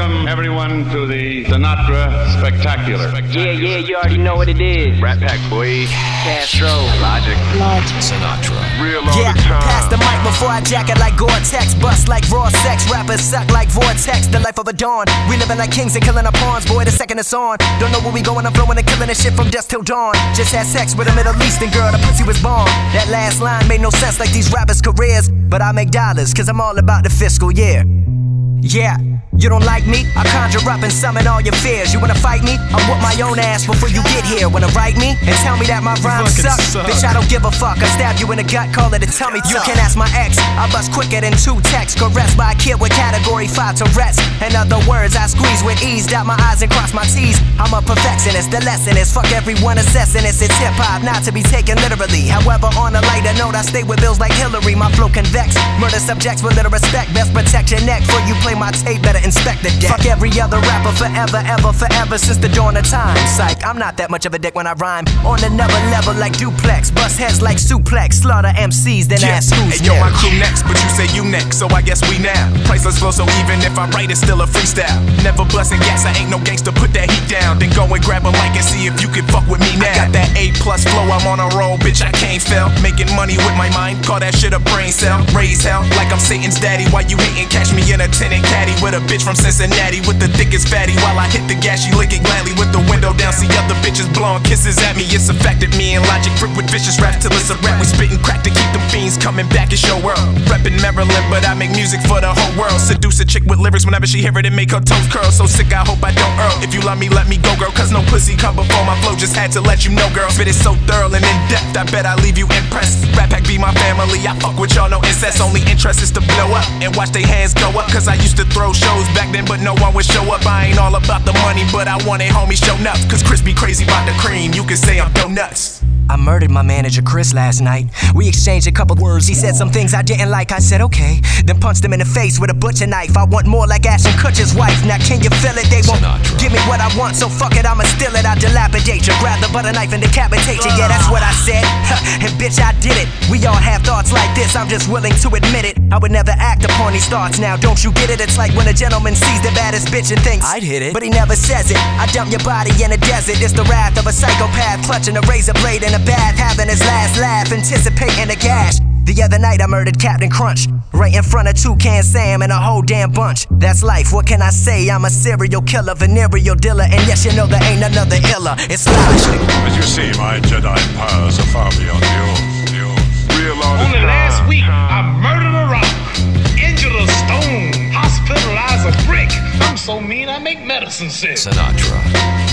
welcome everyone to the Sinatra Spectacular. Yeah, you already know what it is. Rat Pack, boy. Castro. Logic. Sinatra. Real all the time. Pass the mic before I jack it like Gore-Tex. Bust like raw sex. Rappers suck like Vortex. The life of a dawn. We living like kings and killing our pawns. Boy, the second it's on. Don't know where we going. I'm flowing and killing this shit from dusk till dawn. Just had sex with a Middle Eastern girl. The pussy was bomb. That last line made no sense like these rappers' careers. But I make dollars, cause I'm all about the fiscal year. Yeah, you don't like me? I conjure up and summon all your fears. You wanna fight me? I'll whoop my own ass before you get here. Wanna write me? And tell me that my rhymes suck? Bitch, I don't give a fuck. I stab you in the gut, call it a tummy tuck. You can ask my ex. I bust quicker than 2 texts. Caressed by a kid with category 5 Tourette's. In other words, I squeeze with ease, dot my eyes and cross my T's. I'm a perfectionist, the lesson is fuck everyone assessing this. It's hip-hop, not to be taken literally. However, on a lighter note, I stay with bills like Hillary. My flow convex, murder subjects with little respect. Best protect your neck before you play my tape, better inspect the deck. Fuck every other rapper forever, ever, forever since the dawn of time. Psych, I'm not that much of a dick when I rhyme. On another level like duplex, bust heads like suplex. Slaughter MCs, then ask who's hey, yo, my crew next, but you say you next, so I guess we now. Priceless flow, so even if I write, it's still a freestyle. Never busting gas, I ain't no gangster, put that heat down. Then go and grab a mic and see if you can fuck with me now. I got that A+ flow, I'm on a roll, bitch, I can't fail. Making money with my mind, call that shit a brain cell. Raise hell, like I'm Satan's daddy. Why you hating? Catch me in a tenant caddy with a bitch from Cincinnati with the thickest fatty. While I hit the gas, she lick it gladly with the window down. See other bitches blowing kisses at me. It's affected me and Logic grip with vicious raps till it's a rap. We spitting crack to keep them fiends coming back. It's your world. Reppin' Maryland, but I make music for the whole world. Seduce a chick with lyrics whenever she hear it and make her toes curl. So sick, I hope I don't earl. If you love me, let me go, girl. Cause no pussy come before my flow. Just had to let you know, girl. Spit it so thorough and in depth, I bet I leave you impressed. Rat Pack be my family. I fuck with y'all, no incest. Only interest is to blow up and watch they hands go up. Cause I used to throw shows back then, but no one would show up. I ain't all about the money, but I want it, homie, show nuts. Cause Chris be crazy about the cream. You can say I'm donuts. I murdered my manager Chris last night. We exchanged a couple words. He said some things I didn't like. I said okay, then punched him in the face with a butcher knife. I want more like Ashton Kutcher's wife. Now can you feel it? They won't give me what I want, so fuck it, I'ma steal it. I dilapidate you, grab the butter knife and decapitate you. Yeah, that's what I said. And bitch, I did it. We all have thoughts like this, I'm just willing to admit it. I would never act upon these thoughts now, don't you get it? It's like when a gentleman sees the baddest bitch and thinks I'd hit it, but he never says it. I dump your body in a desert. It's the wrath of a psychopath, clutching a razor blade in a bath, having his last laugh, anticipating a gash. The other night I murdered Captain Crunch, right in front of Toucan Sam and a whole damn bunch. That's life, what can I say? I'm a serial killer, venereal dealer, and yes, you know there ain't another iller. It's Logic. As you see, my Jedi powers are far beyond yours. Real all the Only time. last week I murdered a rock, injured a stone, hospitalized a brick. I'm so mean I make medicine sick. Sinatra.